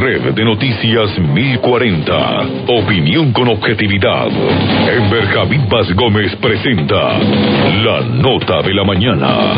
Red de Noticias 1040. Opinión con objetividad. Enver Javid Paz Gómez presenta la nota de la mañana.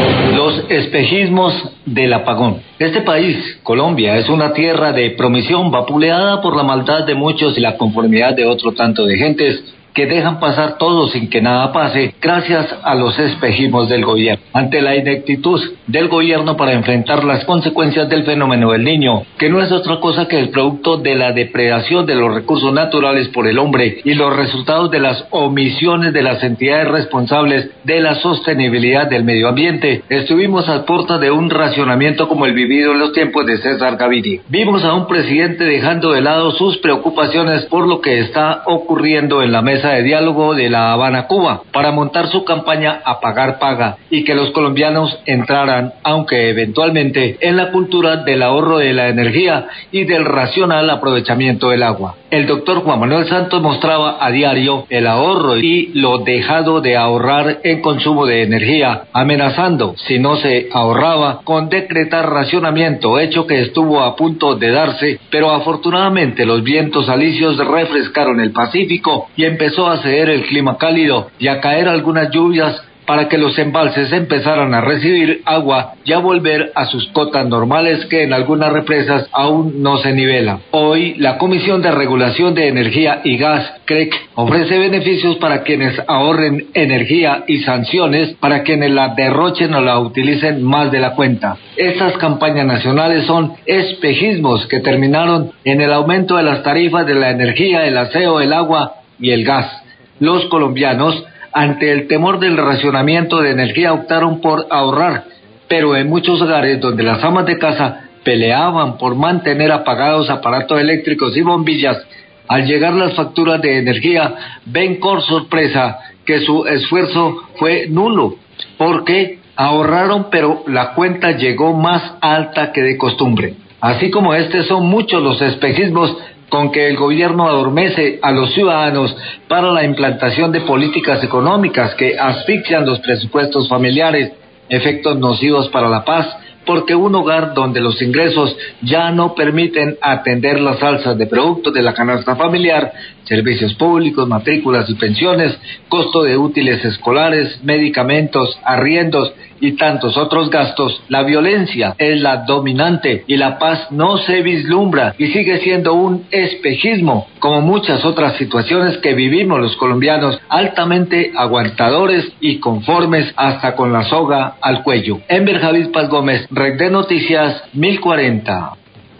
Los espejismos del apagón. Este país, Colombia, es una tierra de promisión vapuleada por la maldad de muchos y la conformidad de otro tanto de gentes que dejan pasar todo sin que nada pase, gracias a los espejismos del gobierno. Ante la ineptitud del gobierno para enfrentar las consecuencias del fenómeno del Niño, que no es otra cosa que el producto de la depredación de los recursos naturales por el hombre y los resultados de las omisiones de las entidades responsables de la sostenibilidad del medio ambiente, estuvimos a puerta de un racionamiento como el vivido en los tiempos de César Gaviria. Vimos a un presidente dejando de lado sus preocupaciones por lo que está ocurriendo en la mesa de diálogo de La Habana, Cuba, para montar su campaña a pagar paga y que los colombianos entraran, aunque eventualmente, en la cultura del ahorro de la energía y del racional aprovechamiento del agua. El doctor Juan Manuel Santos mostraba a diario el ahorro y lo dejado de ahorrar en consumo de energía, amenazando, si no se ahorraba, con decretar racionamiento, hecho que estuvo a punto de darse, pero afortunadamente los vientos alisios refrescaron el Pacífico y empezó a ceder el clima cálido y a caer algunas lluvias para que los embalses empezaran a recibir agua y a volver a sus cotas normales que en algunas represas aún no se nivelan. Hoy, la Comisión de Regulación de Energía y Gas, CREC, ofrece beneficios para quienes ahorren energía y sanciones para quienes la derrochen o la utilicen más de la cuenta. Estas campañas nacionales son espejismos que terminaron en el aumento de las tarifas de la energía, el aseo, el agua y el gas. Los colombianos, ante el temor del racionamiento de energía, optaron por ahorrar, pero en muchos hogares donde las amas de casa peleaban por mantener apagados aparatos eléctricos y bombillas, al llegar las facturas de energía, ven con sorpresa que su esfuerzo fue nulo, porque ahorraron pero la cuenta llegó más alta que de costumbre. Así como son muchos los espejismos con que el gobierno adormece a los ciudadanos para la implantación de políticas económicas que asfixian los presupuestos familiares, efectos nocivos para la paz, porque un hogar donde los ingresos ya no permiten atender las alzas de productos de la canasta familiar, servicios públicos, matrículas y pensiones, costo de útiles escolares, medicamentos, arriendos y tantos otros gastos, la violencia es la dominante y la paz no se vislumbra y sigue siendo un espejismo, como muchas otras situaciones que vivimos los colombianos, altamente aguantadores y conformes hasta con la soga al cuello. Enver Javid Paz Gómez, Red de Noticias 1040.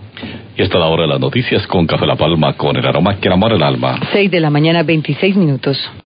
Y hasta la hora de las noticias con Café La Palma, con el aroma que enamora el alma. 6 de la mañana, 26 minutos.